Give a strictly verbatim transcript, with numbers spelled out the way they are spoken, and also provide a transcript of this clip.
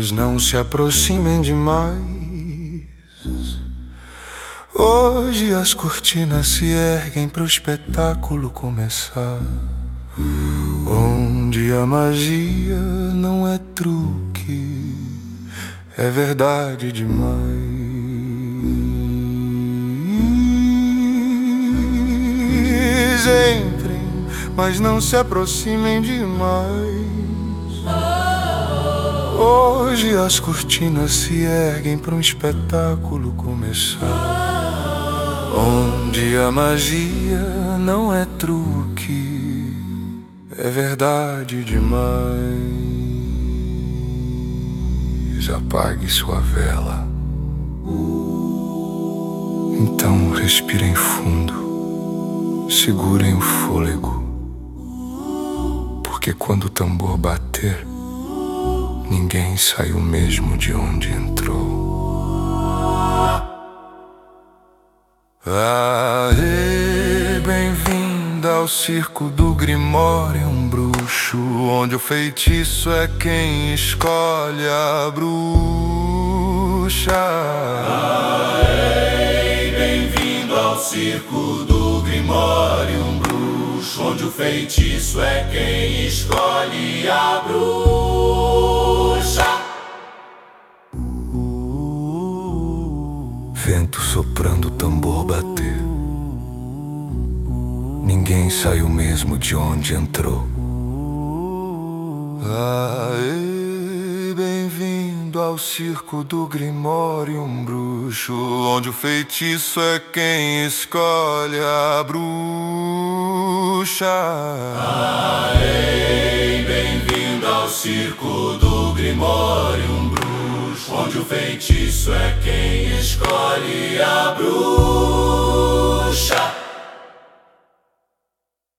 mas não se aproximem demais. Hoje as cortinas se erguem para o espetáculo começar, onde a magia não é truque, é verdade demais. Entrem, mas não se aproximem demais. Hoje as cortinas se erguem para um espetáculo começar, onde a magia não é truque, é verdade demais. Apague sua vela, então respirem fundo, segurem o fôlego, porque quando o tambor bater, ninguém sai o mesmo de onde entrou. Aê, bem-vinda ao circo do Grimório, um bruxo, onde o feitiço é quem escolhe a bruxa. Aê, bem-vindo ao circo do Grimório, um bruxo, onde o feitiço é quem escolhe a bruxa. Vento soprando, o tambor bater, ninguém sai o mesmo de onde entrou. Aê, bem-vindo ao circo do Grimório, um bruxo, onde o feitiço é quem escolhe a bruxa. Aê, bem-vindo ao circo do Grimório, um bruxo, onde o feitiço é quem escolhe a bruxa.